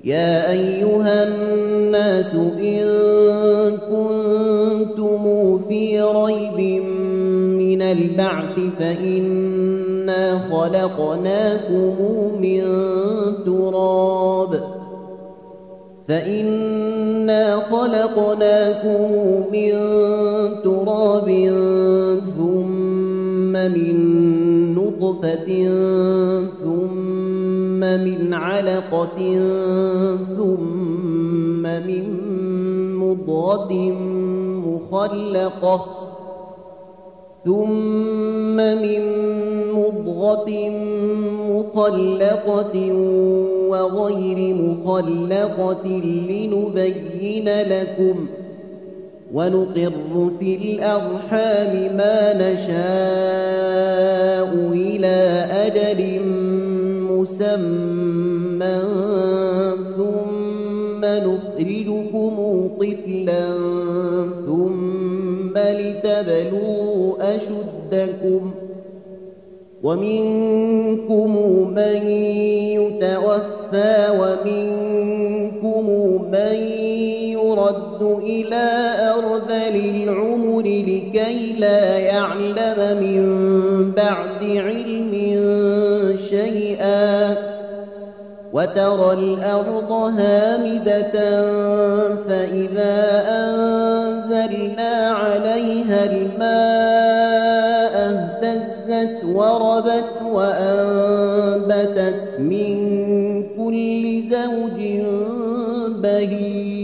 يا أيها الناس إن كنتم في ريب من البعث فإنا خلقناكم من تراب ثم من نطفة ثم من علقة ثم من مضغة مخلقة وغير مخلقة لنبين لكم ونقر في الأرحام ما نشاء إلى أجل مسمى ثم نخرجكم طفلا ثم لتبلغوا أشدكم ومنكم من يتوفى ومنكم من يرد إلى أرذل العمر لكي لا يعلم من بعد علم شيئا وترى الأرض هامدة فإذا أنزلنا عليها الماء اهتزت وربت وأنبتت من كل زوج بهيج